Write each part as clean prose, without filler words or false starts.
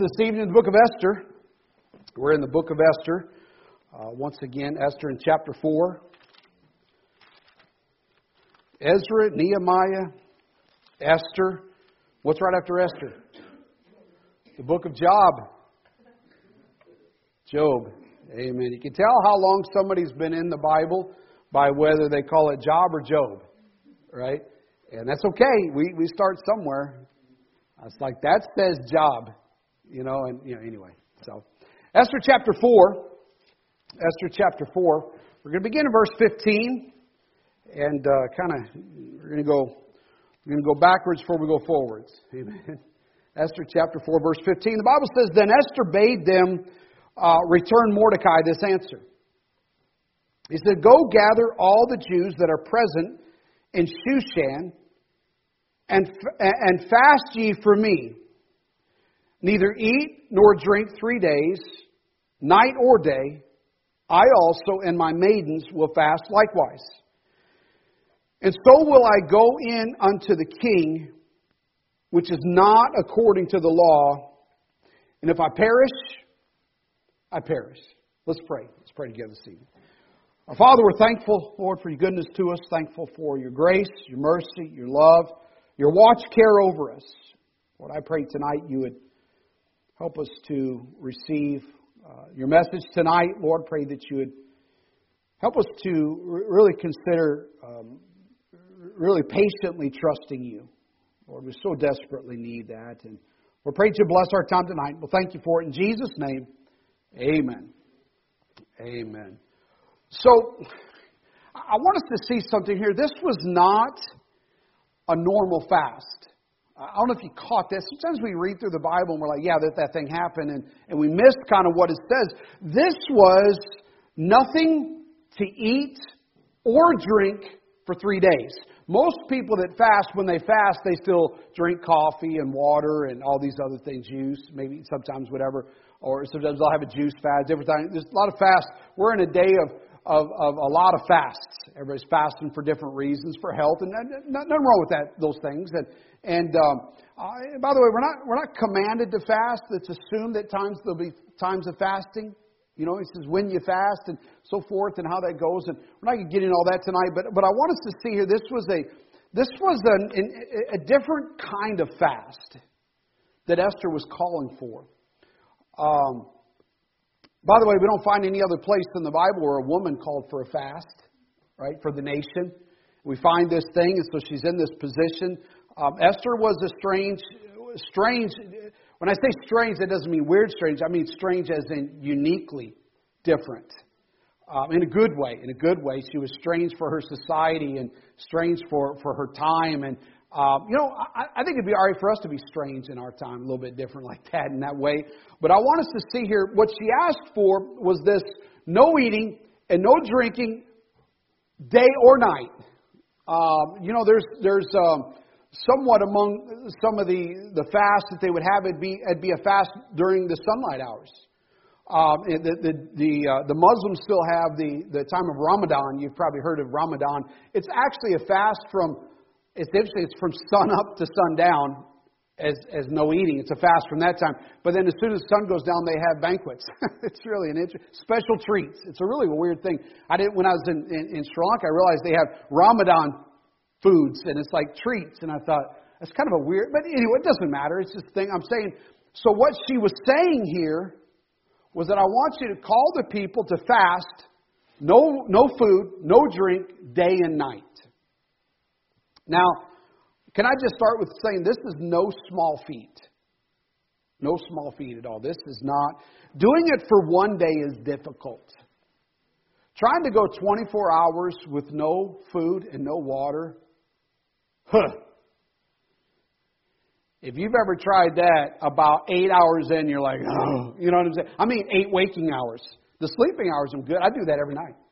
this evening in the book of Esther. We're in the book of Esther. Once again, Esther in chapter 4. Ezra, Nehemiah, Esther. What's right after Esther? The book of Job. Job. Amen. You can tell how long somebody's been in the Bible by whether they call it Job or Job. Right? And that's okay. We start somewhere. It's like, that says Job. Anyway. So, Esther chapter 4. Esther chapter 4. We're going to begin in verse 15. And we're going to go backwards before we go forwards. Amen. Esther chapter 4, verse 15. The Bible says, Then Esther bade them return Mordecai this answer. He said, Go gather all the Jews that are present in Shushan, and fast ye for me. Neither eat nor drink 3 days, night or day. I also and my maidens will fast likewise. And so will I go in unto the king, which is not according to the law. And if I perish, I perish. Let's pray. Let's pray together this evening. Our Father, we're thankful, Lord, for your goodness to us. Thankful for your grace, your mercy, your love, your watch care over us. Lord, I pray tonight you would help us to receive your message tonight. Lord, pray that you would help us to really consider really patiently trusting you. Lord, we so desperately need that. And we're praying to bless our time tonight. We'll thank you for it in Jesus' name. Amen. Amen. So, I want us to see something here. This was not a normal fast. I don't know if you caught this. Sometimes we read through the Bible and we're like, yeah, that thing happened. And we missed kind of what it says. This was nothing to eat or drink for 3 days. Most people that fast, when they fast, they still drink coffee and water and all these other things, juice, maybe sometimes whatever. Or sometimes they'll have a juice fast. Every time, there's a lot of fasts. We're in a day of a lot of fasts. Everybody's fasting for different reasons, for health, and nothing wrong with those things. And by the way, we're not commanded to fast. It's assumed that times there'll be times of fasting. He says when you fast and so forth and how that goes. And we're not going to get into all that tonight. But I want us to see here. This was a different kind of fast that Esther was calling for. By the way, we don't find any other place in the Bible where a woman called for a fast, right, for the nation. We find this thing, and so she's in this position. Esther was a strange. When I say strange, that doesn't mean weird strange. I mean strange as in uniquely different. In a good way. In a good way. She was strange for her society and strange for her time. And, I think it'd be all right for us to be strange in our time, a little bit different like that in that way. But I want us to see here, what she asked for was this: no eating and no drinking day or night. There's somewhat among some of the fasts that they would have, it'd be a fast during the sunlight hours. The Muslims still have the time of Ramadan. You've probably heard of Ramadan. It's actually a fast it's from sun up to sundown as no eating. It's a fast from that time. But then as soon as the sun goes down, they have banquets. It's really special treats. It's a really weird thing. When I was in Sri Lanka, I realized they have Ramadan foods, and it's like treats. And I thought, that's kind of a weird, but anyway, it doesn't matter. It's just a thing I'm saying. So what she was saying here was that I want you to call the people to fast, no food, no drink, day and night. Now, can I just start with saying this is no small feat. No small feat at all. This is not. Doing it for 1 day is difficult. Trying to go 24 hours with no food and no water. If you've ever tried that, about 8 hours in, you're like, oh, you know what I'm saying? I mean, 8 waking hours. The sleeping hours, I'm good. I do that every night.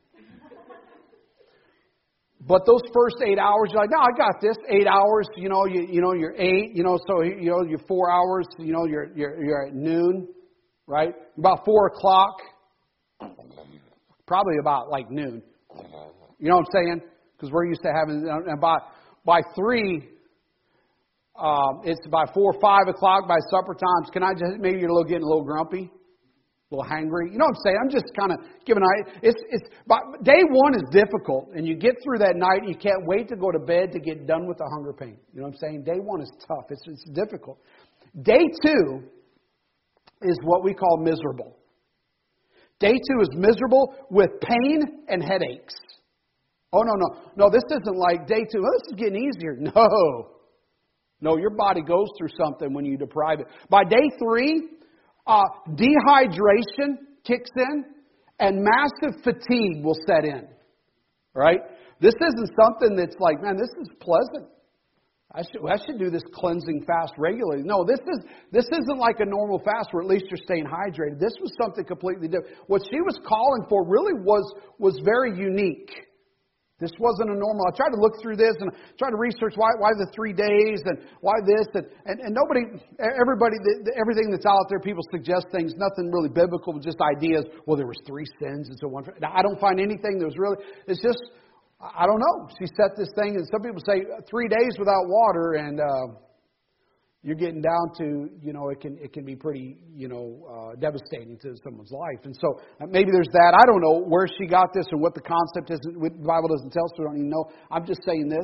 But those first 8 hours, you're like, no, I got this. 8 hours, you're 8, so you're 4 hours, you're at noon, right? About 4 o'clock, probably about like noon. You know what I'm saying? Because we're used to having, by 3, It's by 4 or 5 o'clock by supper times. Can I just, maybe you're getting a little grumpy, a little hangry. You know what I'm saying? I'm just kind of giving but day one is difficult, and you get through that night, and you can't wait to go to bed to get done with the hunger pain. You know what I'm saying? Day one is tough. It's difficult. Day two is what we call miserable. Day two is miserable with pain and headaches. Oh, no, this isn't like day two. Oh, this is getting easier. No, your body goes through something when you deprive it. By day three, dehydration kicks in and massive fatigue will set in. Right? This isn't something that's like, man, this is pleasant. I should do this cleansing fast regularly. No, this isn't like a normal fast where at least you're staying hydrated. This was something completely different. What she was calling for really was very unique. This wasn't a normal. I tried to look through this and try to research why the 3 days and why this and everything that's out there, people suggest things, nothing really biblical, just ideas. Well, there was 3 sins and so on. Now, I don't find anything that was really. It's just, I don't know. She set this thing, and some people say 3 days without water, and you're getting down to, it can be pretty, devastating to someone's life. And so maybe there's that. I don't know where she got this and what the concept is. The Bible doesn't tell us, so I don't even know. I'm just saying this.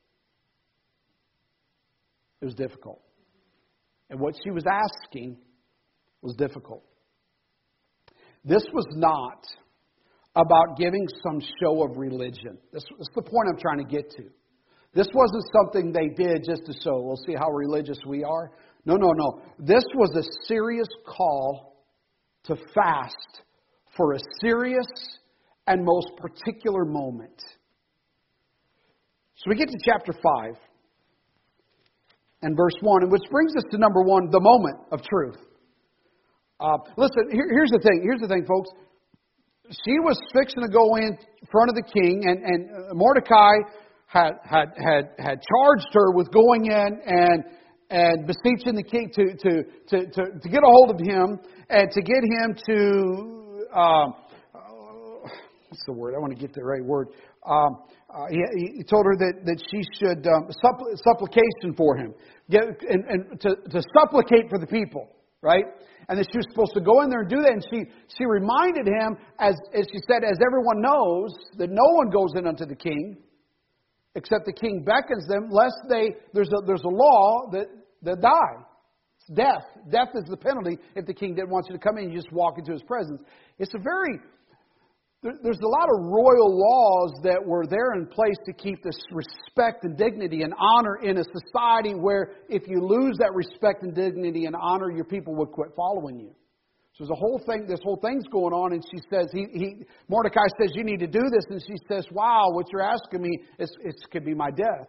It was difficult. And what she was asking was difficult. This was not about giving some show of religion. That's the point I'm trying to get to. This wasn't something they did just to show, we'll see how religious we are. No. This was a serious call to fast for a serious and most particular moment. So we get to chapter 5 and verse 1, and which brings us to number 1, the moment of truth. Listen, here's the thing. Here's the thing, folks. She was fixing to go in front of the king, and Mordecai had charged her with going in and beseeching the king to get a hold of him and to get him to what's the word? I want to get the right word. He told her that she should supplication for him, and to supplicate for the people, right? And that she was supposed to go in there and do that. And she reminded him, as she said, as everyone knows, that no one goes in unto the king, except the king beckons them, lest there's a law that die. It's death. Death is the penalty if the king didn't want you to come in. You just walk into his presence. There's a lot of royal laws that were there in place to keep this respect and dignity and honor in a society where if you lose that respect and dignity and honor, your people would quit following you. So there's a whole thing. This whole thing's going on, and she says, Mordecai says, you need to do this, and she says, wow, what you're asking me could be my death.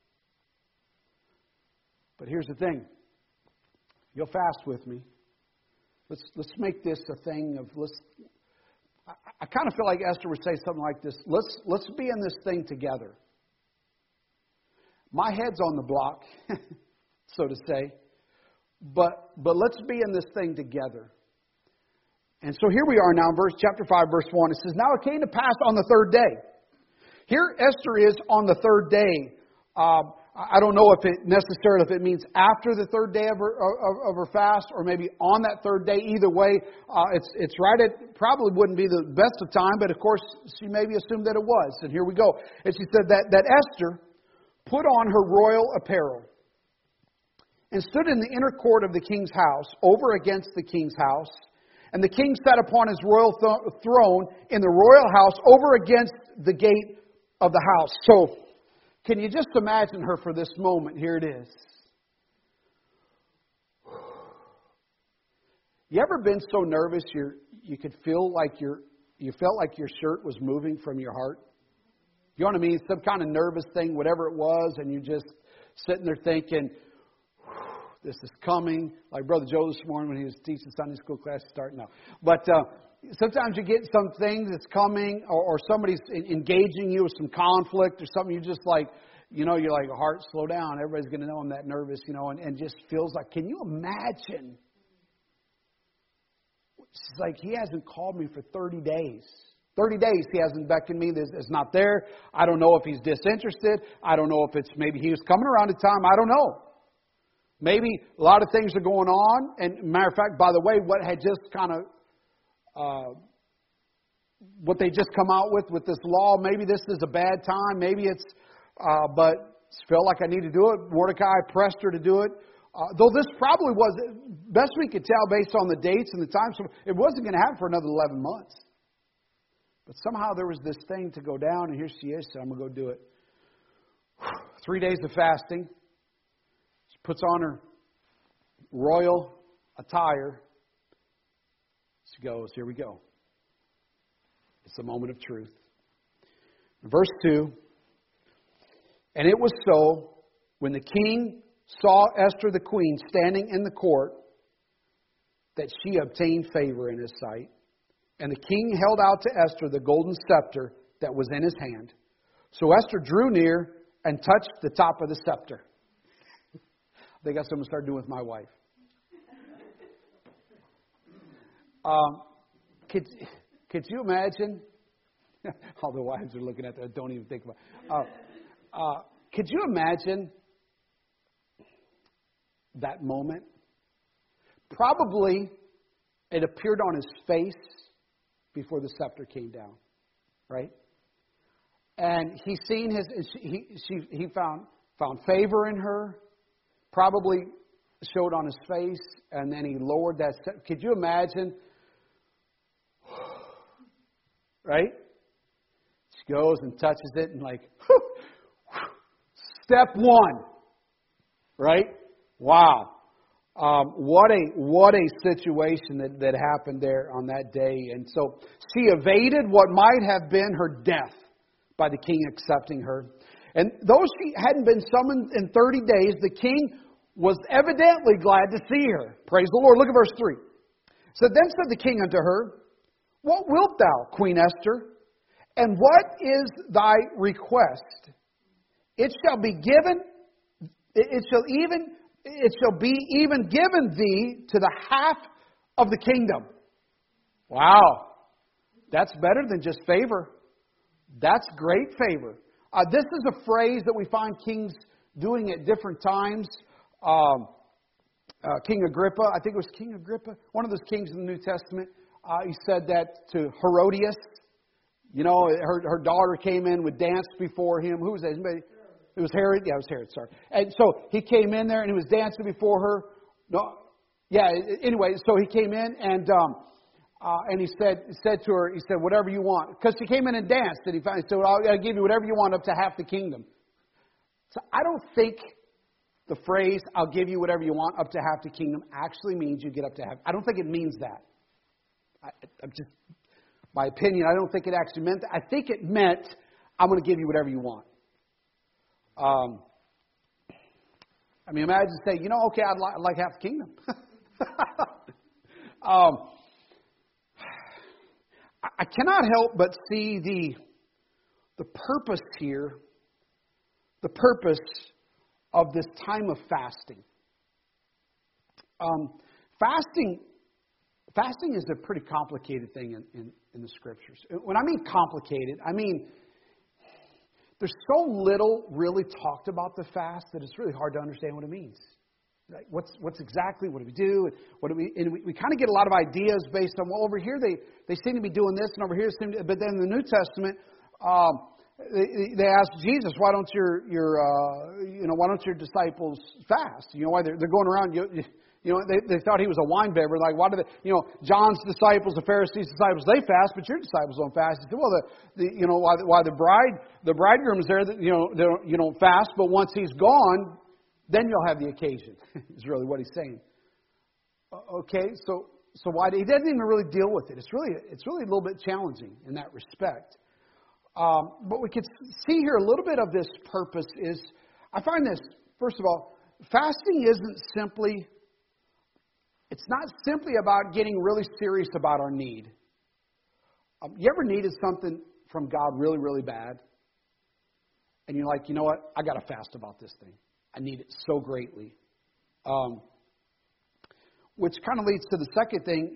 But here's the thing. You'll fast with me. Let's make this a thing of I kind of feel like Esther would say something like this. Let's be in this thing together. My head's on the block, so to say. But let's be in this thing together. And so here we are now, chapter 5, verse 1. It says, now it came to pass on the 3rd day. Here Esther is on the 3rd day. I don't know if it means after the 3rd day of her fast, or maybe on that 3rd day. Either way, it's right at, probably wouldn't be the best of time, but of course she maybe assumed that it was. And here we go. And she said that Esther put on her royal apparel and stood in the inner court of the king's house, over against the king's house. And the king sat upon his royal throne in the royal house, over against the gate of the house. So, can you just imagine her for this moment? Here it is. You ever been so nervous you could feel like you felt like your shirt was moving from your heart? You know what I mean? Some kind of nervous thing, whatever it was, and you're just sitting there thinking, this is coming. Like Brother Joe this morning when he was teaching Sunday school class starting now. But sometimes you get some things that's coming, or somebody's engaging you with some conflict or something. You're just like, you're like, heart, slow down. Everybody's going to know I'm that nervous, and just feels like, can you imagine? It's like, he hasn't called me for 30 days. 30 days he hasn't beckoned me. It's not there. I don't know if he's disinterested. I don't know if it's maybe he was coming around a time. I don't know. Maybe a lot of things are going on. And matter of fact, by the way, what had just kind of, what they just come out with this law, maybe this is a bad time. Maybe it's, but felt like I need to do it. Mordecai pressed her to do it. Though this probably was, best we could tell based on the dates and the times, it wasn't going to happen for another 11 months. But somehow there was this thing to go down, and here she is, so I'm going to go do it. 3 days of fasting. She puts on her royal attire. She goes, here we go. It's a moment of truth. Verse 2, and it was so, when the king saw Esther the queen standing in the court, that she obtained favor in his sight. And the king held out to Esther the golden scepter that was in his hand. So Esther drew near and touched the top of the scepter. I think that's what I'm going to start doing with my wife. Could you imagine? All the wives are looking at that. Don't even think about it. Could you imagine that moment? Probably it appeared on his face before the scepter came down, right? And he seen he found favor in her, probably showed on his face, and then he lowered that scepter. Could you imagine? Right? She goes and touches it and like, step one. Right? Wow. What a situation that happened there on that day. And so she evaded what might have been her death by the king accepting her. And though she hadn't been summoned in 30 days, the king was evidently glad to see her. Praise the Lord. Look at verse 3. So then said the king unto her, what wilt thou, Queen Esther? And what is thy request? It shall be given, it shall be even given thee to the half of the kingdom. Wow. That's better than just favor. That's great favor. This is a phrase that we find kings doing at different times. King Agrippa, I think it was King Agrippa, one of those kings in the New Testament, he said that to Herodias. You know, her daughter came in, would dance before him. Who was that? Anybody? It was Herod. Yeah, it was Herod. Sorry. And so he came in there and he was dancing before her. No, yeah. Anyway, so he came in and he said to her, he said, whatever you want, because she came in and danced. And he said, well, I'll give you whatever you want up to half the kingdom. So I don't think the phrase "I'll give you whatever you want up to half the kingdom" actually means you get up to half. I don't think it means that. I'm just, my opinion, I don't think it actually meant that. I think it meant, I'm going to give you whatever you want. I mean, imagine saying, you know, okay, I'd like half the kingdom. I cannot help but see the purpose here, the purpose of this time of fasting. Fasting is a pretty complicated thing in the Scriptures. When I mean complicated, I mean there's so little really talked about the fast that it's really hard to understand what it means. Like what's exactly, what do we do? And we kind of get a lot of ideas based on, well, over here they seem to be doing this, and over here but then in the New Testament, they asked Jesus, why don't your disciples fast? You know why they're going around. You know, they thought he was a wine bibber. Like, why do they? You know, John's disciples, the Pharisees' disciples, they fast, but your disciples don't fast. He said, well, why the bridegroom is there? That you don't fast, but once he's gone, then you'll have the occasion. Is really what he's saying. Okay, so why he doesn't even really deal with it? It's really a little bit challenging in that respect. But we could see here a little bit of this purpose is, I find this, first of all, fasting isn't simply, it's not simply about getting really serious about our need. You ever needed something from God really, really bad? And you're like, you know what? I got to fast about this thing. I need it so greatly. Which kind of leads to the second thing.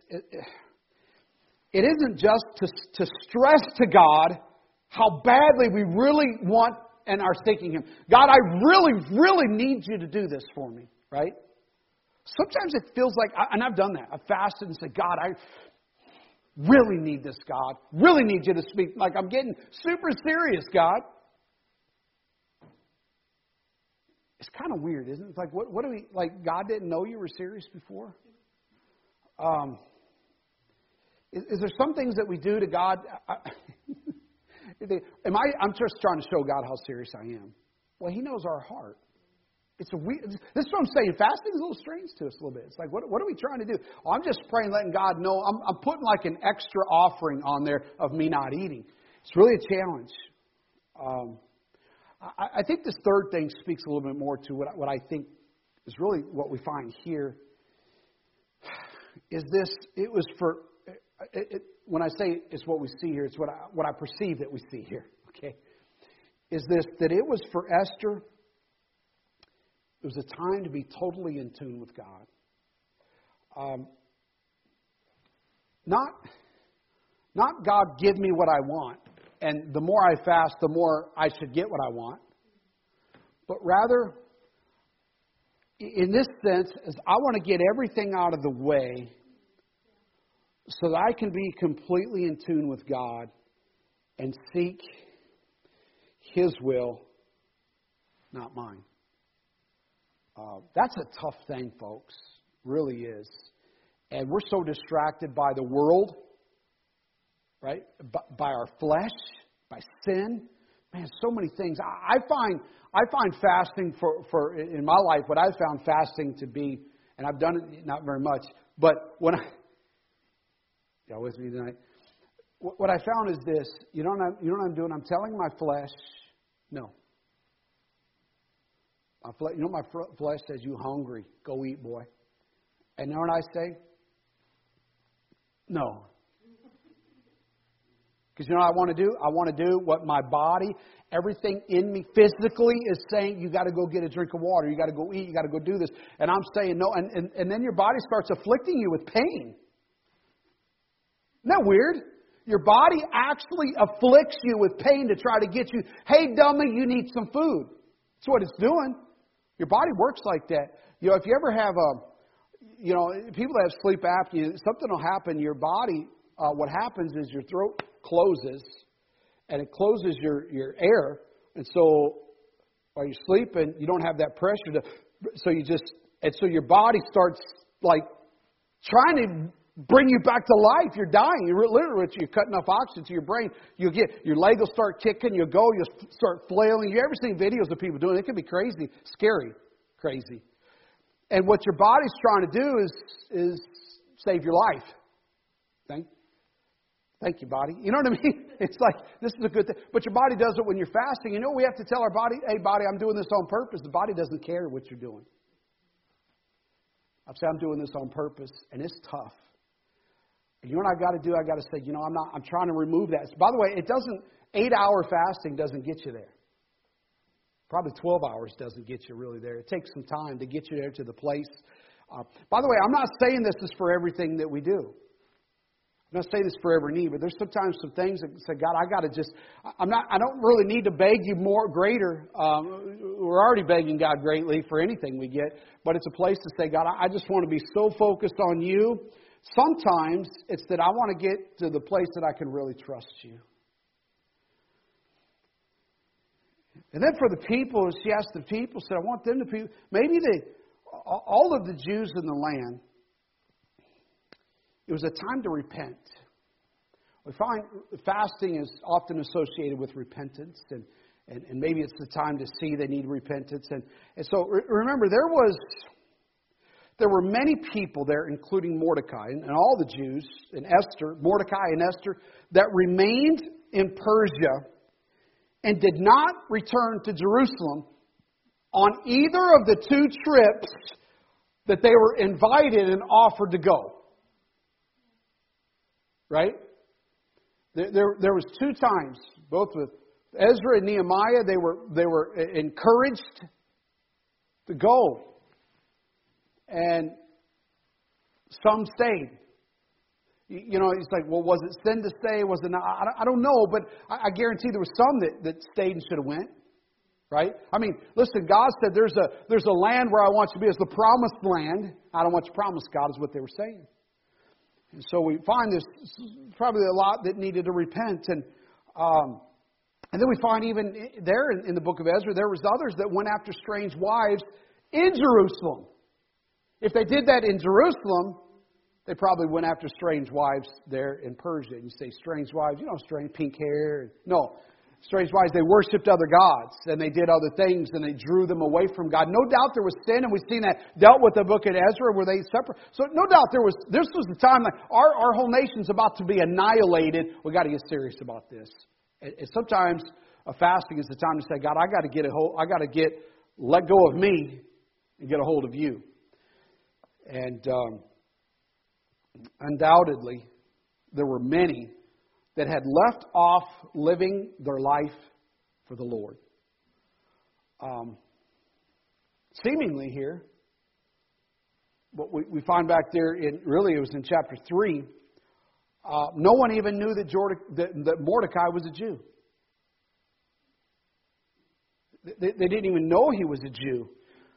It isn't just to stress to God how badly we really want and are seeking Him. God, I really, really need you to do this for me. right? Sometimes it feels like, and I've done that. I've fasted and said, God, I really need this, God. Really need you to speak. Like I'm getting super serious, God. It's kind of weird, isn't it? It's like, what do we, like God didn't know you were serious before? Is there some things that we do to God? I'm just trying to show God how serious I am. Well, He knows our heart. It's a weird. This is what I'm saying. Fasting is a little strange to us a little bit. It's like, what are we trying to do? Well, I'm just praying, letting God know. I'm putting like an extra offering on there of me not eating. It's really a challenge. I think this third thing speaks a little bit more to what I think is really what we find here. Is this? It was for. When I say it's what we see here, it's what I perceive that we see here. Okay, is this that it was for Esther? It was a time to be totally in tune with God. Not God, give me what I want, and the more I fast, the more I should get what I want. But rather, in this sense, is I want to get everything out of the way so that I can be completely in tune with God and seek His will, not mine. That's a tough thing, folks. Really is. And we're so distracted by the world, right? By our flesh, by sin. Man, so many things. I find fasting for in my life, what I've found fasting to be, and I've done it not very much, but when y'all with me tonight? What I found is this. You know what I'm doing? I'm telling my flesh, no. You know my flesh says, you hungry. Go eat, boy. And you know what I say? No. Because you know what I want to do? I want to do what my body, everything in me physically is saying, you got to go get a drink of water. You got to go eat. You got to go do this. And I'm saying no. And then your body starts afflicting you with pain. Isn't that weird? Your body actually afflicts you with pain to try to get you, hey, dummy, you need some food. That's what it's doing. Your body works like that. You know, if you ever have people that have sleep apnea, something will happen. Your body, what happens is your throat closes, and it closes your air. And so while you're sleeping, you don't have that pressure so your body starts like trying to bring you back to life. You're dying. You're literally, you're cutting off oxygen to your brain. Your leg will start kicking. You'll start flailing. You ever seen videos of people doing it? It can be crazy, scary, crazy. And what your body's trying to do is save your life. Thank you, body. You know what I mean? It's like, this is a good thing. But your body does it when you're fasting. You know, we have to tell our body, hey, body, I'm doing this on purpose. The body doesn't care what you're doing. I say, I'm doing this on purpose, and it's tough. You know what I got to do? I got to say, I'm trying to remove that. By the way, 8-hour fasting doesn't get you there. Probably 12 hours doesn't get you really there. It takes some time to get you there to the place. By the way, I'm not saying this is for everything that we do. I'm not saying this for every need, but there's sometimes some things that say, God, I don't really need to beg you greater. We're already begging God greatly for anything we get, but it's a place to say, God, I just want to be so focused on you. Sometimes it's that I want to get to the place that I can really trust you. And then for the people, she asked the people, said, I want them to maybe all of the Jews in the land, it was a time to repent. We find fasting is often associated with repentance, and maybe it's the time to see they need repentance. And so remember, there were many people there, including Mordecai and all the Jews, and Mordecai and Esther, that remained in Persia and did not return to Jerusalem on either of the 2 trips that they were invited and offered to go. Right? There was 2 times, both with Ezra and Nehemiah, they were encouraged to go. And some stayed. You know, it's like, well, was it sin to stay? Was it not? I don't know, but I guarantee there was some that stayed and should have went. Right? I mean, listen, God said there's a land where I want you to be as the promised land. I don't want you to promise God is what they were saying. And so we find there's probably a lot that needed to repent. And then we find even there in the book of Ezra, there was others that went after strange wives in Jerusalem. If they did that in Jerusalem, they probably went after strange wives there in Persia. And you say strange wives, strange pink hair. No. Strange wives, they worshipped other gods, and they did other things, and they drew them away from God. No doubt there was sin, and we've seen that dealt with the book of Ezra, where they separate. So no doubt this was the time that our whole nation's about to be annihilated. We've got to get serious about this. And sometimes fasting is the time to say, God, I got to let go of me and get a hold of you. And undoubtedly, there were many that had left off living their life for the Lord. Seemingly here, what we find back there, it was in chapter 3, no one even knew that Mordecai was a Jew. They didn't even know he was a Jew.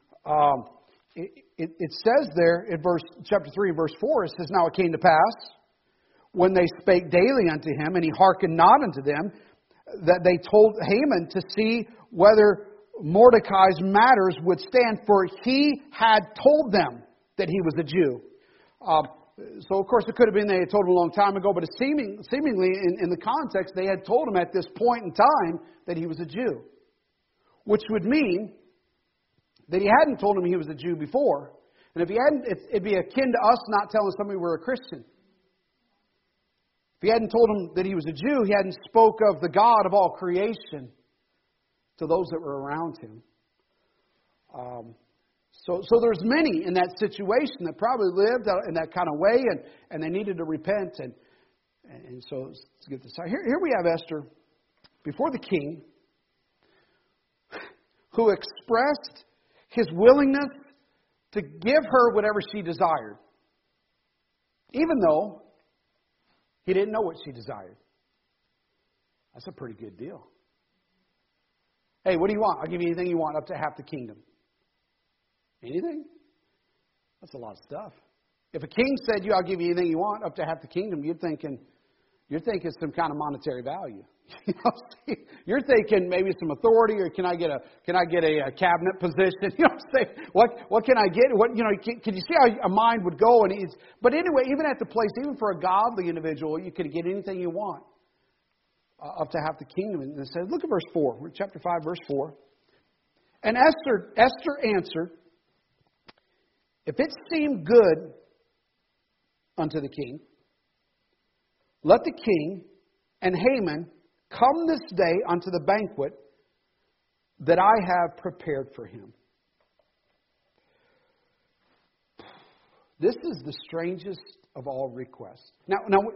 It says there in chapter 3, verse 4, it says, Now it came to pass, when they spake daily unto him, and he hearkened not unto them, that they told Haman to see whether Mordecai's matters would stand, for he had told them that he was a Jew. So, of course, it could have been they had told him a long time ago, but seemingly in the context, they had told him at this point in time that he was a Jew. Which would mean that he hadn't told him he was a Jew before. And if he hadn't, it'd be akin to us not telling somebody we're a Christian. If he hadn't told him that he was a Jew, he hadn't spoke of the God of all creation to those that were around him. So there's many in that situation that probably lived in that kind of way, and they needed to repent. And so let's get this out. Here we have Esther before the king, who expressed his willingness to give her whatever she desired, even though he didn't know what she desired. That's a pretty good deal. Hey, what do you want? I'll give you anything you want, up to half the kingdom. Anything? That's a lot of stuff. If a king said I'll give you anything you want, up to half the kingdom, you're thinking some kind of monetary value. You're thinking maybe some authority, or can I get a cabinet position? What can I get? Can you see how a mind would go? But anyway, even at the place, even for a godly individual, you could get anything you want, up to half the kingdom. And it says, look at verse 4. We're chapter 5, verse 4. And Esther answered, if it seem good unto the king, let the king and Haman come this day unto the banquet that I have prepared for him. This is the strangest of all requests. Now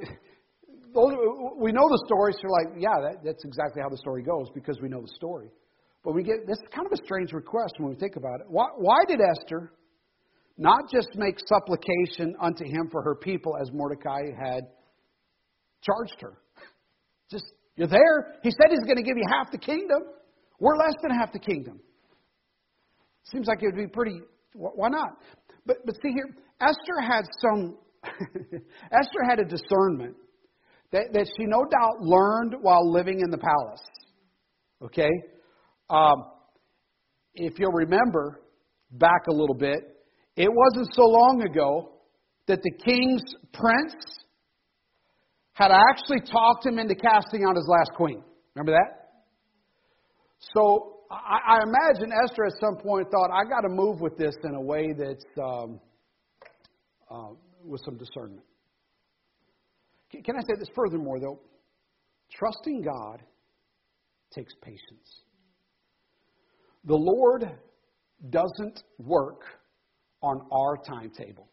we know the story, so you're like, yeah, that's exactly how the story goes, because we know the story. But this is kind of a strange request when we think about it. Why did Esther not just make supplication unto him for her people as Mordecai had charged her? You're there. He said he's going to give you half the kingdom. We're less than half the kingdom. Seems like it would be pretty. Why not? But see here, Esther had a discernment that she no doubt learned while living in the palace. Okay? If you'll remember back a little bit, it wasn't so long ago that the king's prince had actually talked him into casting out his last queen. Remember that? So I imagine Esther at some point thought, I got to move with this in a way that's with some discernment. Can I say this furthermore, though? Trusting God takes patience. The Lord doesn't work on our timetable,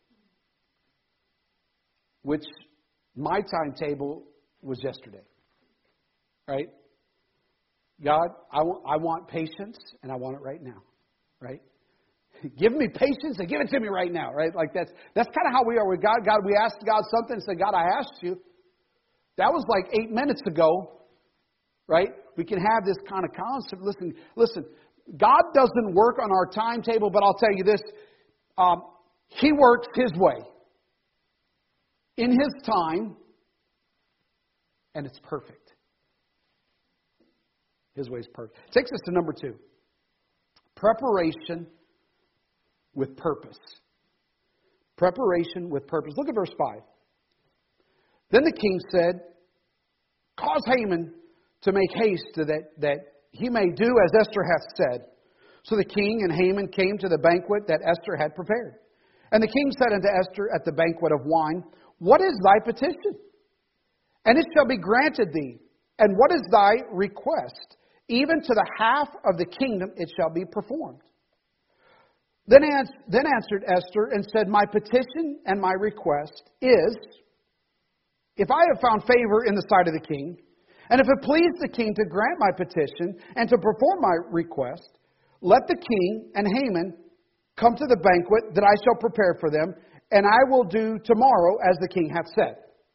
which my timetable was yesterday. Right? God, I want patience, and I want it right now. Right? Give me patience and give it to me right now. Right? Like that's kind of how we are with God. God, we asked God something and said, God, I asked you. That was like 8 minutes ago. Right? We can have this kind of concept. Listen. God doesn't work on our timetable, but I'll tell you this. He works His way. In His time. And it's perfect. His way is perfect. Takes us to number 2. Preparation with purpose. Preparation with purpose. Look at verse 5. Then the king said, cause Haman to make haste that he may do as Esther hath said. So the king and Haman came to the banquet that Esther had prepared. And the king said unto Esther at the banquet of wine, what is thy petition? And it shall be granted thee. And what is thy request? Even to the half of the kingdom it shall be performed. Then answered Esther and said, my petition and my request is, if I have found favor in the sight of the king, and if it please the king to grant my petition and to perform my request, let the king and Haman come to the banquet that I shall prepare for them, and I will do tomorrow as the king hath said.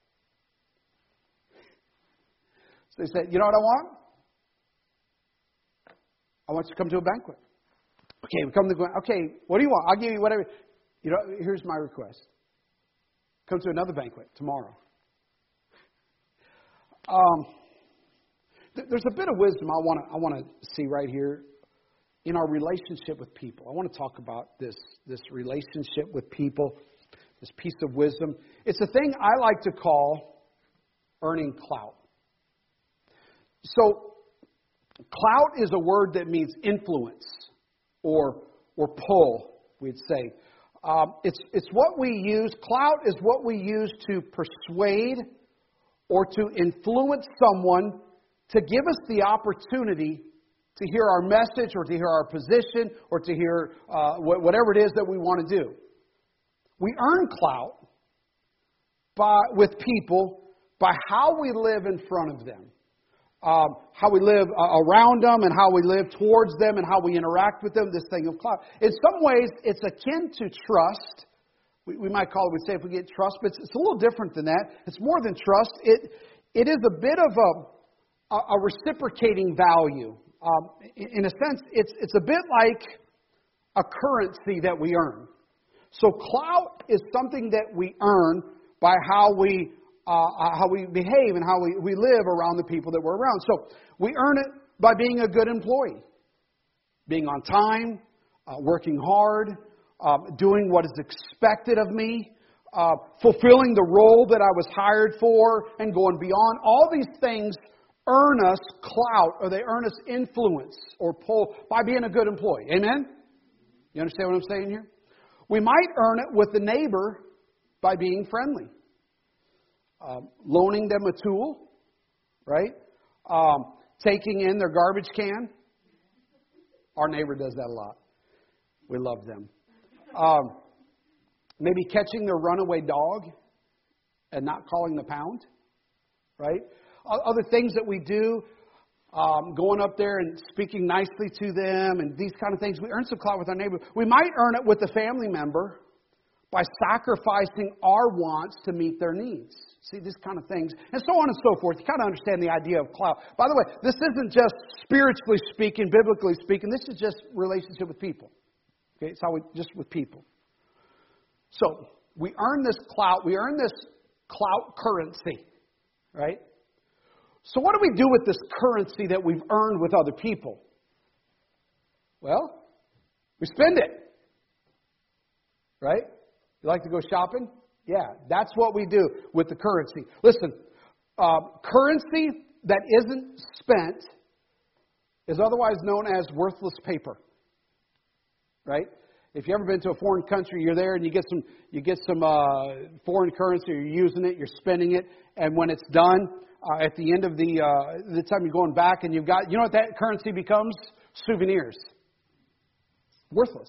So they said, you know what I want? I want you to come to a banquet. Okay, we come to the banquet. Okay, what do you want? I'll give you whatever. You know, here's my request. Come to another banquet tomorrow. There's a bit of wisdom I want to see right here in our relationship with people. I want to talk about this relationship with people, this piece of wisdom. It's a thing I like to call earning clout. So, clout is a word that means influence or pull, we'd say. It's what we use. Clout is what we use to persuade or to influence someone to give us the opportunity to hear our message or to hear our position or to hear whatever it is that we want to do. We earn clout with people by how we live in front of them. How we live around them and how we live towards them and how we interact with them, this thing of clout. In some ways, it's akin to trust. We might call it, we say if we get trust, but it's a little different than that. It's more than trust. It is a bit of a reciprocating value. In a sense, it's a bit like a currency that we earn. So clout is something that we earn by how we behave and how we live around the people that we're around. So we earn it by being a good employee, being on time, working hard, doing what is expected of me, fulfilling the role that I was hired for, and going beyond. All these things earn us clout, or they earn us influence or pull by being a good employee. Amen? You understand what I'm saying here? We might earn it with the neighbor by being friendly. Loaning them a tool, right? Taking in their garbage can. Our neighbor does that a lot. We love them. Maybe catching their runaway dog and not calling the pound, right? Other things that we do, going up there and speaking nicely to them and these kind of things. We earn some clout with our neighbor. We might earn it with a family member by sacrificing our wants to meet their needs. See, these kind of things. And so on and so forth. You kind of understand the idea of clout. By the way, this isn't just spiritually speaking, biblically speaking. This is just relationship with people. Okay, it's how we, just with people. So, we earn this clout. We earn this clout currency. Right? So what do we do with this currency that we've earned with other people? Well, we spend it. Right? You like to go shopping? Yeah, that's what we do with the currency. Listen, currency that isn't spent is otherwise known as worthless paper. Right? If you've ever been to a foreign country, you're there and you get some foreign currency, you're using it, you're spending it, and when it's done, at the end of the time you're going back and you've got, you know what that currency becomes? Souvenirs. Worthless.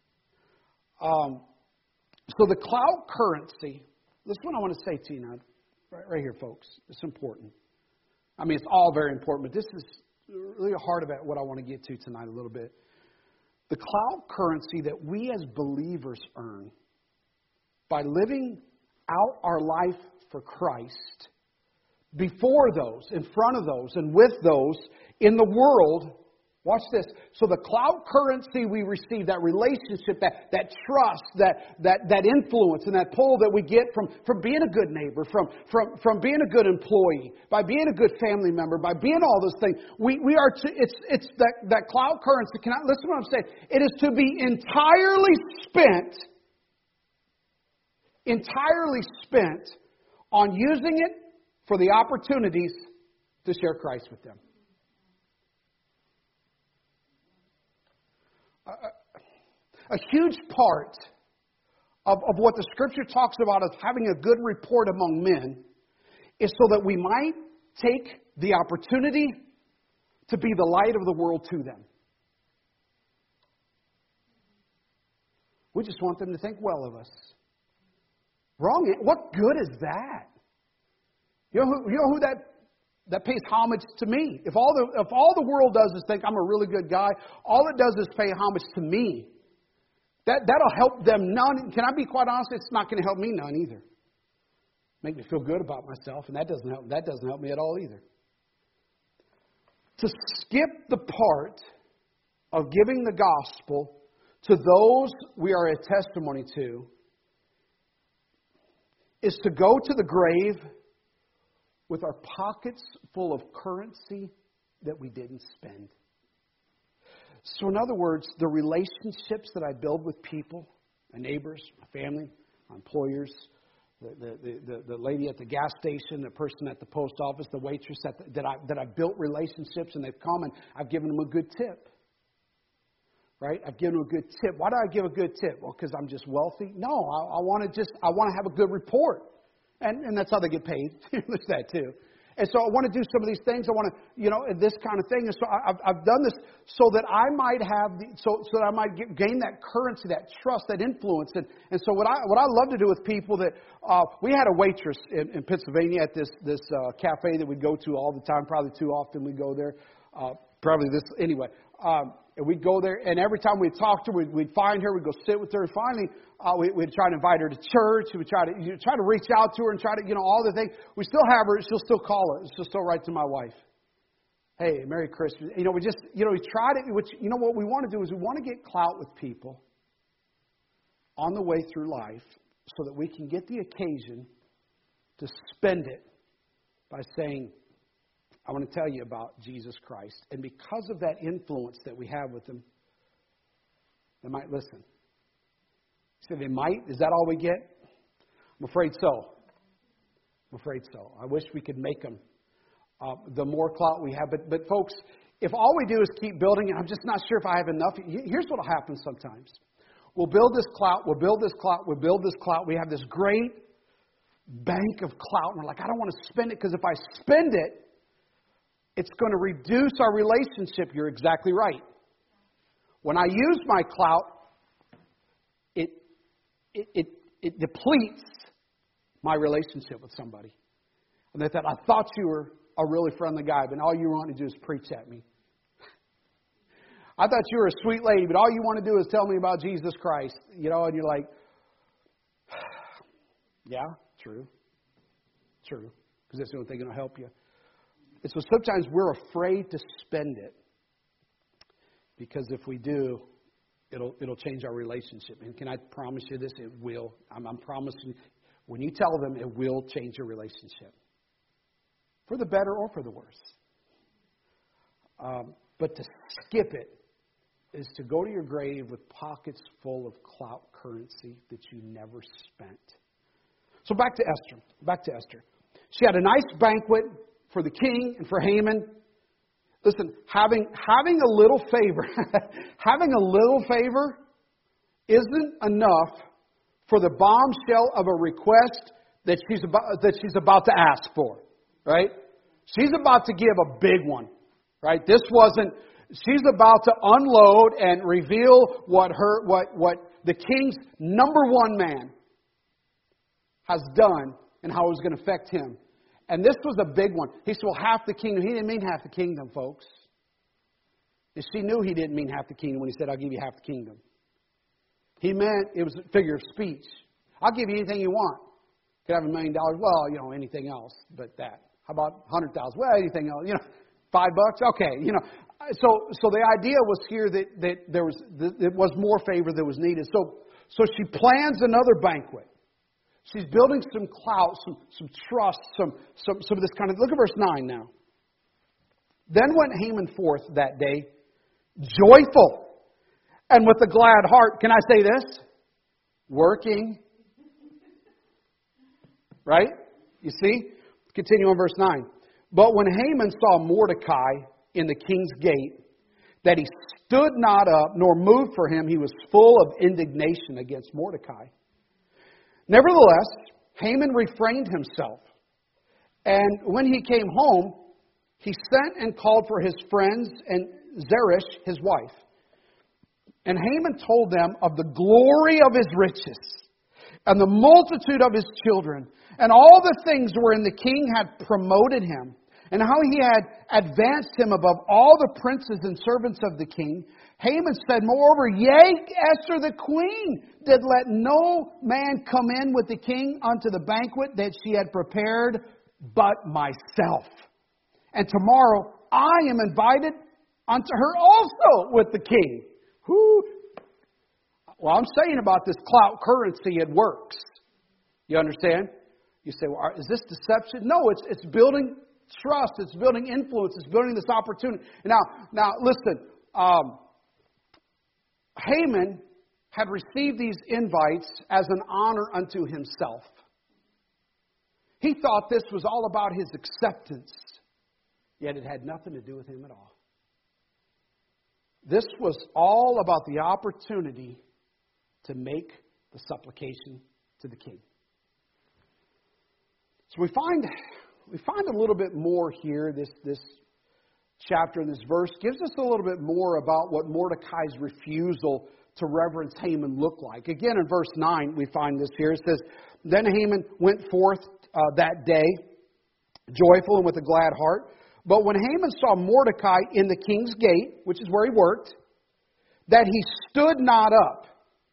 So the clout currency, this is what I want to say to you now, right here, folks. It's important. I mean, it's all very important, but this is really the heart of it, what I want to get to tonight a little bit. The clout currency that we as believers earn by living out our life for Christ before those, in front of those, and with those in the world Watch this. So the cloud currency we receive, that relationship, that trust, that influence and that pull that we get from being a good neighbor, from being a good employee, by being a good family member, by being all those things, we are to, it's that cloud currency. Can I listen to what I'm saying? It is to be entirely spent on using it for the opportunities to share Christ with them. A huge part of what the Scripture talks about as having a good report among men is so that we might take the opportunity to be the light of the world to them. We just want them to think well of us. Wrong. What good is that? You know who that pays homage to me? If all the world does is think I'm a really good guy, all it does is pay homage to me. That'll help them none. Can I be quite honest? It's not going to help me none either. Make me feel good about myself, and that doesn't help me at all either. To skip the part of giving the gospel to those we are a testimony to is to go to the grave with our pockets full of currency that we didn't spend. So in other words, the relationships that I build with people, my neighbors, my family, my employers, the lady at the gas station, the person at the post office, the waitress that I built relationships, and they've come and I've given them a good tip. Right? I've given them a good tip. Why do I give a good tip? Well, because I'm just wealthy? No, I want to have a good report. And that's how they get paid. There's that too. And so I want to do some of these things. I want to, this kind of thing. And so I've done this so that I might have, so that I might gain that currency, that trust, that influence. And so what I love to do with people that, we had a waitress in Pennsylvania at this cafe that we go to all the time, probably too often we go there. Anyway. And we'd go there, and every time we'd talk to her, we'd find her, we'd go sit with her, and finally, we'd try to invite her to church, we'd try to reach out to her and try to, all the things. We still have her, she'll still call her, she'll still write to my wife. Hey, Merry Christmas. We tried it, which, what we want to do is we want to get clout with people on the way through life so that we can get the occasion to spend it by saying, I want to tell you about Jesus Christ. And because of that influence that we have with them, they might listen. You say they might? Is that all we get? I'm afraid so. I wish we could make them the more clout we have. But folks, if all we do is keep building, and I'm just not sure if I have enough. Here's what will happen sometimes. We'll build this clout. We have this great bank of clout. And we're like, I don't want to spend it because if I spend it, it's going to reduce our relationship. You're exactly right. When I use my clout, it depletes my relationship with somebody. And they thought, I thought you were a really friendly guy, but all you want to do is preach at me. I thought you were a sweet lady, but all you want to do is tell me about Jesus Christ. And you're like, yeah, true. Because that's the only thing that'll help you. And so sometimes we're afraid to spend it because if we do, it'll change our relationship. And can I promise you this? It will. I'm promising. When you tell them, it will change your relationship for the better or for the worse. But to skip it is to go to your grave with pockets full of clout currency that you never spent. So back to Esther. She had a nice banquet for the king and for Haman. Listen, having a little favor, isn't enough for the bombshell of a request that she's about to ask for, right? She's about to give a big one, right? She's about to unload and reveal what the king's number one man has done and how it was going to affect him. And this was a big one. He said, well, half the kingdom. He didn't mean half the kingdom, folks. And she knew he didn't mean half the kingdom when he said, I'll give you half the kingdom. He meant, it was a figure of speech. I'll give you anything you want. Could have $1 million. Well, anything else but that. How about $100,000? Well, anything else. $5. Okay. So the idea was here that there was it was more favor that was needed. So she plans another banquet. She's building some clout, some trust, some of this kind of. Look at verse 9 now. Then went Haman forth that day, joyful and with a glad heart. Can I say this? Working. Right? You see? Continue on verse 9. But when Haman saw Mordecai in the king's gate, that he stood not up nor moved for him, he was full of indignation against Mordecai. Nevertheless, Haman refrained himself. And when he came home, he sent and called for his friends and Zeresh, his wife. And Haman told them of the glory of his riches and the multitude of his children and all the things wherein the king had promoted him, and how he had advanced him above all the princes and servants of the king. Haman said, moreover, yea, Esther the queen did let no man come in with the king unto the banquet that she had prepared but myself. And tomorrow I am invited unto her also with the king. Who? Well, I'm saying about this clout currency, it works. You understand? You say, well, is this deception? No, it's building trust. It's building influence. It's building this opportunity. Now listen. Haman had received these invites as an honor unto himself. He thought this was all about his acceptance, yet it had nothing to do with him at all. This was all about the opportunity to make the supplication to the king. So we find a little bit more here. This chapter and this verse gives us a little bit more about what Mordecai's refusal to reverence Haman looked like. Again, in verse 9, we find this here. It says, Then Haman went forth that day, joyful and with a glad heart. But when Haman saw Mordecai in the king's gate, which is where he worked, that he stood not up,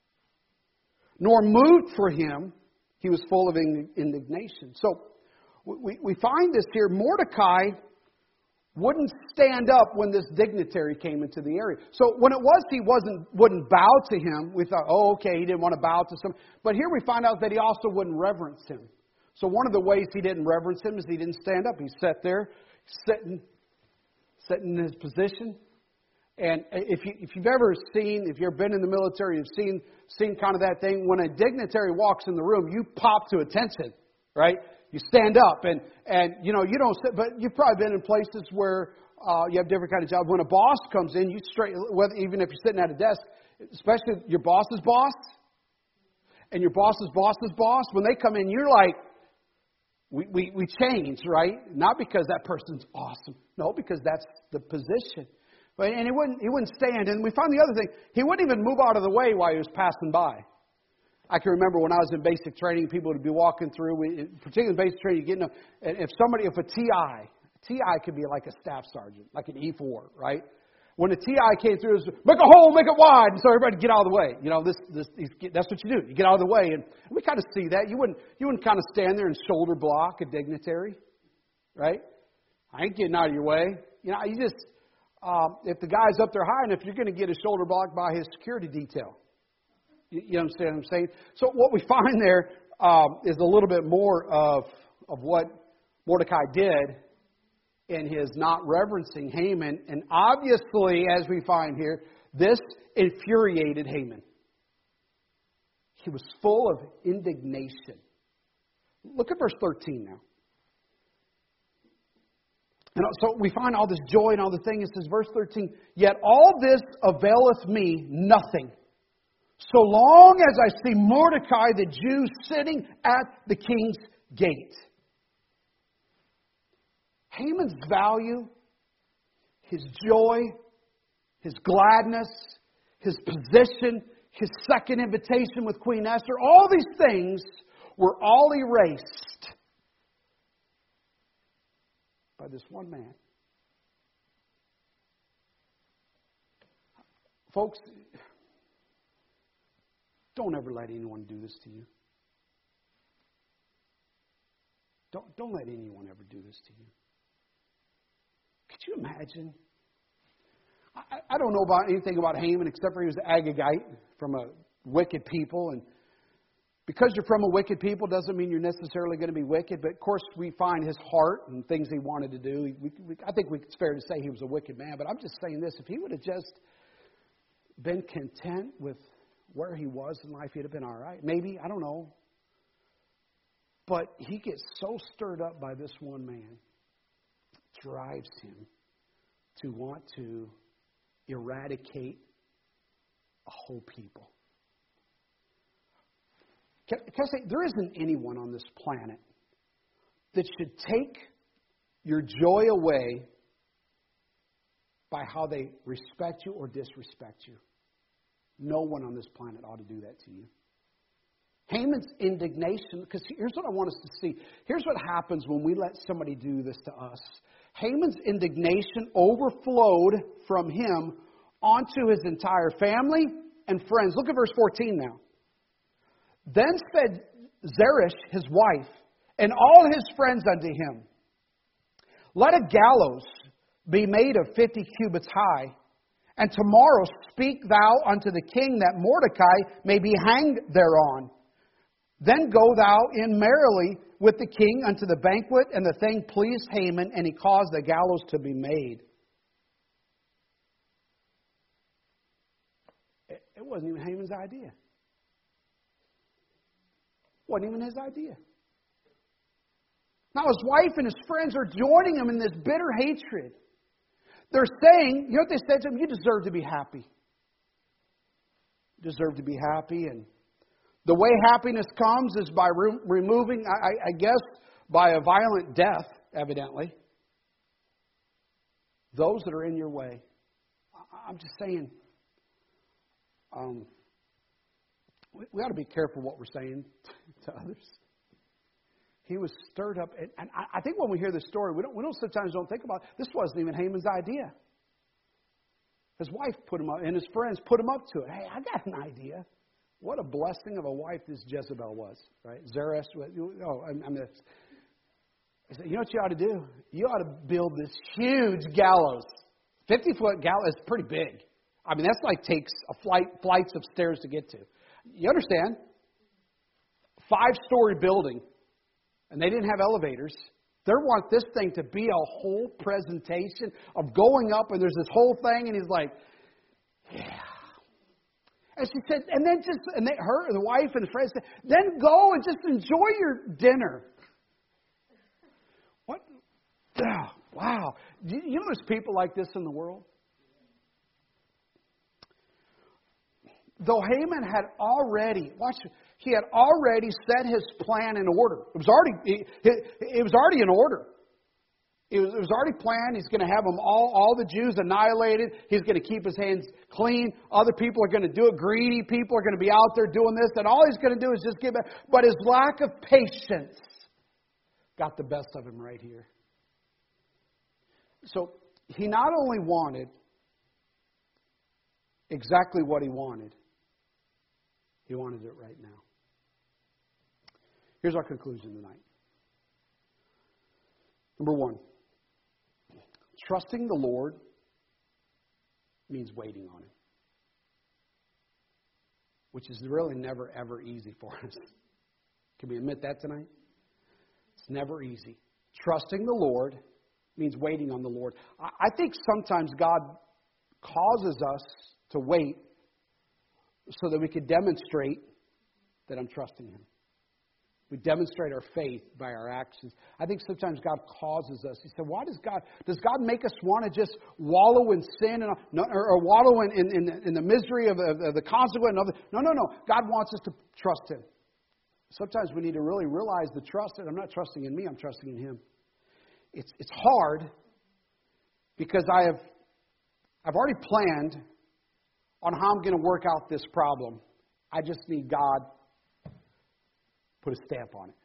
nor moved for him, he was full of indignation. So we find this here. Mordecai wouldn't stand up when this dignitary came into the area. So when it was he wouldn't bow to him, we thought, oh, okay, he didn't want to bow to some. But here we find out that he also wouldn't reverence him. So one of the ways he didn't reverence him is he didn't stand up. He sat there, sitting in his position. And if you've ever been in the military, you've seen kind of that thing. When a dignitary walks in the room, you pop to attention, right? You stand up, and you don't sit. But you've probably been in places where you have different kind of jobs. When a boss comes in, even if you're sitting at a desk, especially your boss's boss, and your boss's boss's boss, when they come in, you're like, we change, right? Not because that person's awesome, no, because that's the position. And he wouldn't stand. And we found the other thing, he wouldn't even move out of the way while he was passing by. I can remember when I was in basic training, people would be walking through, particularly in basic training, and if a TI could be like a staff sergeant, like an E4, right? When a TI came through, it was, make a hole, make it wide, and so everybody get out of the way. You know, that's what you do. You get out of the way, and we kind of see that. You wouldn't kind of stand there and shoulder block a dignitary, right? I ain't getting out of your way. You know, you just if the guy's up there high enough, you're going to get a shoulder block by his security detail. You understand what I'm saying? So what we find there is a little bit more of what Mordecai did in his not reverencing Haman. And obviously, as we find here, this infuriated Haman. He was full of indignation. Look at verse 13 now. And so we find all this joy and all the things. It says, verse 13, Yet all this availeth me nothing, so long as I see Mordecai the Jew sitting at the king's gate. Haman's value, his joy, his gladness, his position, his second invitation with Queen Esther, all these things were all erased by this one man. Folks, don't ever let anyone do this to you. Don't let anyone ever do this to you. Could you imagine I don't know about anything about Haman except for he was an Agagite from a wicked people. And because you're from a wicked people doesn't mean you're necessarily going to be wicked. But of course, we find his heart and things he wanted to do. I think it's fair to say he was a wicked man. But I'm just saying this. If he would have just been content with where he was in life, he'd have been all right. Maybe, I don't know. But he gets so stirred up by this one man, it drives him to want to eradicate a whole people. Can I say, there isn't anyone on this planet that should take your joy away by how they respect you or disrespect you. No one on this planet ought to do that to you. Haman's indignation, because here's what I want us to see. Here's what happens when we let somebody do this to us. Haman's indignation overflowed from him onto his entire family and friends. Look at verse 14 now. Then said Zeresh, his wife, and all his friends unto him, let a gallows be made of 50 cubits high, and tomorrow speak thou unto the king that Mordecai may be hanged thereon. Then go thou in merrily with the king unto the banquet, and the thing pleased Haman, and he caused the gallows to be made. It wasn't even Haman's idea. It wasn't even his idea. Now his wife and his friends are joining him in this bitter hatred. They're saying, you know what they said to him? You deserve to be happy. You deserve to be happy. And the way happiness comes is by removing, I guess, by a violent death, evidently, those that are in your way. I'm just saying, we ought to be careful what we're saying to others. He was stirred up. And I think when we hear this story, we don't sometimes think about it. This wasn't even Haman's idea. His wife put him up, and his friends put him up to it. Hey, I got an idea. What a blessing of a wife this Jezebel was, right? Zeresh. I said, you know what you ought to do? You ought to build this huge gallows. 50-foot gallows is pretty big. I mean, that's like takes flights of stairs to get to. You understand? 5-story building. And they didn't have elevators. They want this thing to be a whole presentation of going up, and there's this whole thing, and he's like, yeah. And she said, and then the wife and the friends said, then go and just enjoy your dinner. What? Oh, wow. You know there's people like this in the world? Though Haman had already, he had already set his plan in order. It was already in order. It was already planned. He's going to have them all the Jews annihilated. He's going to keep his hands clean. Other people are going to do it. Greedy people are going to be out there doing this. And all he's going to do is just give it. But his lack of patience got the best of him right here. So he not only wanted exactly what he wanted, he wanted it right now. Here's our conclusion tonight. Number one, trusting the Lord means waiting on Him, which is really never, ever easy for us. Can we admit that tonight? It's never easy. Trusting the Lord means waiting on the Lord. I think sometimes God causes us to wait so that we could demonstrate that I'm trusting Him. We demonstrate our faith by our actions. I think sometimes God causes us. He said, why does God make us want to just wallow in sin or wallow in the misery of the consequence? No. God wants us to trust Him. Sometimes we need to really realize the trust that I'm not trusting in me, I'm trusting in Him. It's hard because I've already planned on how I'm going to work out this problem. I just need God to put a stamp on it.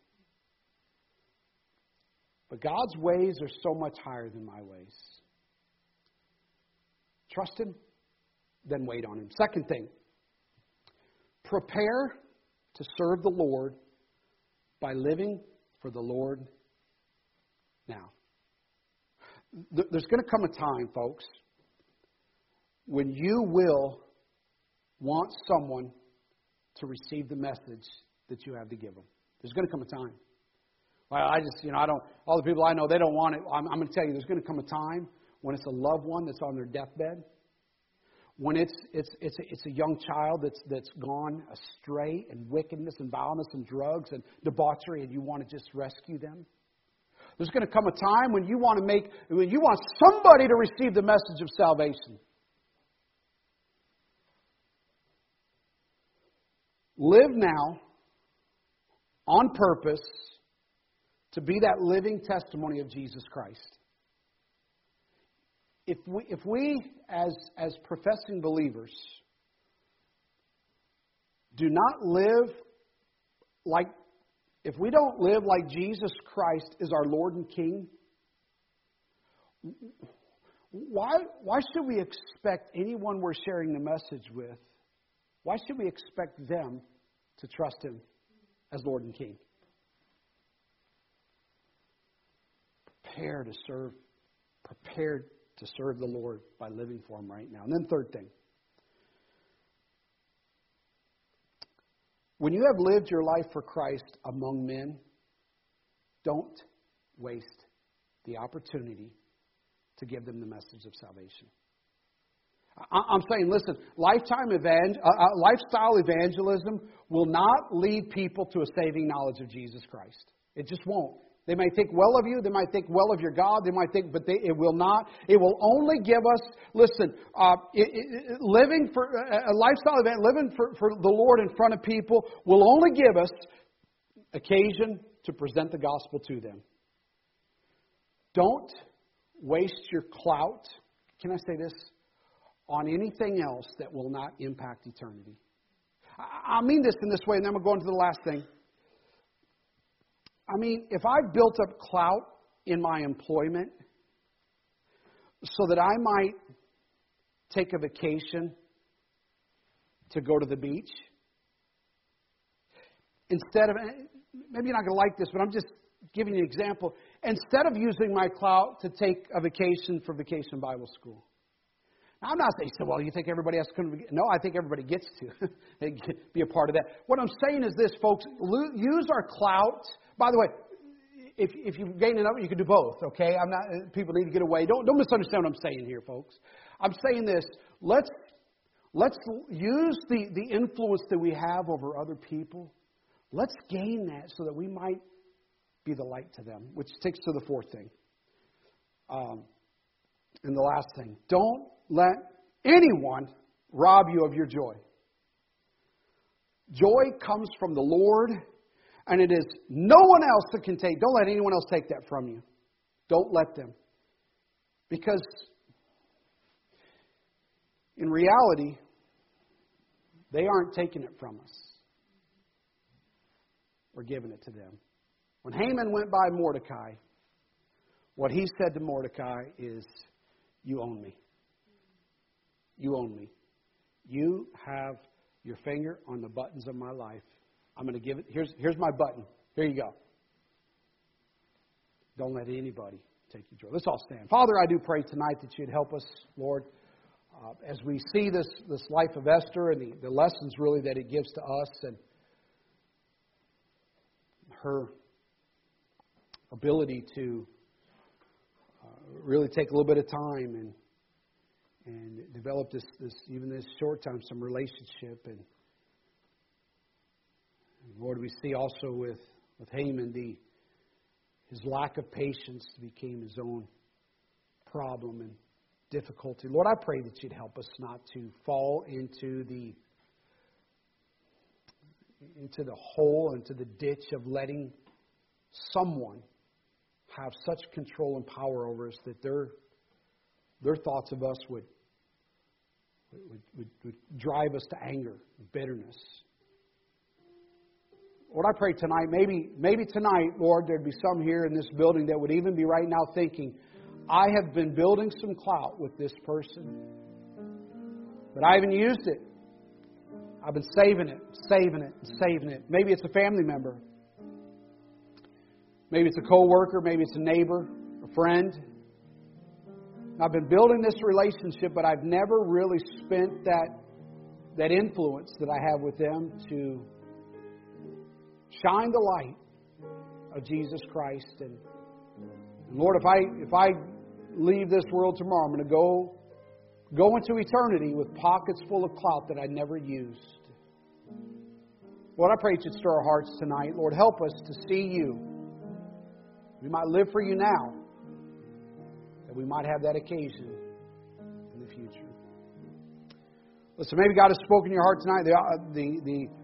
But God's ways are so much higher than my ways. Trust Him, then wait on Him. Second thing, prepare to serve the Lord by living for the Lord now. There's going to come a time, folks, when you will want someone to receive the message that you have to give them. There's going to come a time. Well, all the people I know, they don't want it. I'm going to tell you, there's going to come a time when it's a loved one that's on their deathbed, when it's a young child that's gone astray in wickedness and violence and drugs and debauchery, and you want to just rescue them. There's going to come a time when you want somebody to receive the message of salvation. Live now on purpose to be that living testimony of Jesus Christ. If we as professing believers do not live like, if we don't live like Jesus Christ is our Lord and King, why should we expect anyone we're sharing the message with, why should we expect them to trust Him as Lord and King? Prepared to serve the Lord by living for Him right now. And then third thing. When you have lived your life for Christ among men, don't waste the opportunity to give them the message of salvation. I'm saying, listen, lifestyle evangelism will not lead people to a saving knowledge of Jesus Christ. It just won't. They might think well of you. They might think well of your God. They might think, it will not. It will only give us, listen, living for a lifestyle event, living for the Lord in front of people will only give us occasion to present the gospel to them. Don't waste your clout, can I say this, on anything else that will not impact eternity. I mean this in this way, and then we'll go into the last thing. I mean, if I built up clout in my employment so that I might take a vacation to go to the beach, instead of, maybe you're not going to like this, but I'm just giving you an example. Instead of using my clout to take a vacation for Vacation Bible School. Now, I'm not saying, well, you think everybody has to come to... No, I think everybody gets to be a part of that. What I'm saying is this, folks, use our clout. By the way, if you gain enough, you can do both, okay? People need to get away. Don't misunderstand what I'm saying here, folks. I'm saying this, let's use the influence that we have over other people. Let's gain that so that we might be the light to them, which takes to the fourth thing. And the last thing, don't let anyone rob you of your joy. Joy comes from the Lord, and it is no one else that can take. Don't let anyone else take that from you. Don't let them. Because in reality, they aren't taking it from us. We're giving it to them. When Haman went by Mordecai, what he said to Mordecai is, you own me. You own me. You have your finger on the buttons of my life. I'm going to give it. Here's my button. Here you go. Don't let anybody take your joy. Let's all stand. Father, I do pray tonight that you'd help us, Lord, as we see this life of Esther and the lessons really that it gives to us and her ability to really take a little bit of time and develop this short time, some relationship. And Lord, we see also with Haman, his lack of patience became his own problem and difficulty. Lord, I pray that you'd help us not to fall into the hole, into the ditch of letting someone have such control and power over us that their thoughts of us would drive us to anger and bitterness. Lord, I pray tonight, maybe tonight, Lord, there'd be some here in this building that would even be right now thinking, I have been building some clout with this person, but I haven't used it. I've been saving it. Maybe it's a family member. Maybe it's a co-worker. Maybe it's a neighbor, a friend. I've been building this relationship, but I've never really spent that influence that I have with them to shine the light of Jesus Christ. And Lord, if I leave this world tomorrow, I'm going to go into eternity with pockets full of clout that I never used. Lord, I pray that you'd stir our hearts tonight. Lord, help us to see you. We might live for you now, that we might have that occasion in the future. Listen, maybe God has spoken to your heart tonight. The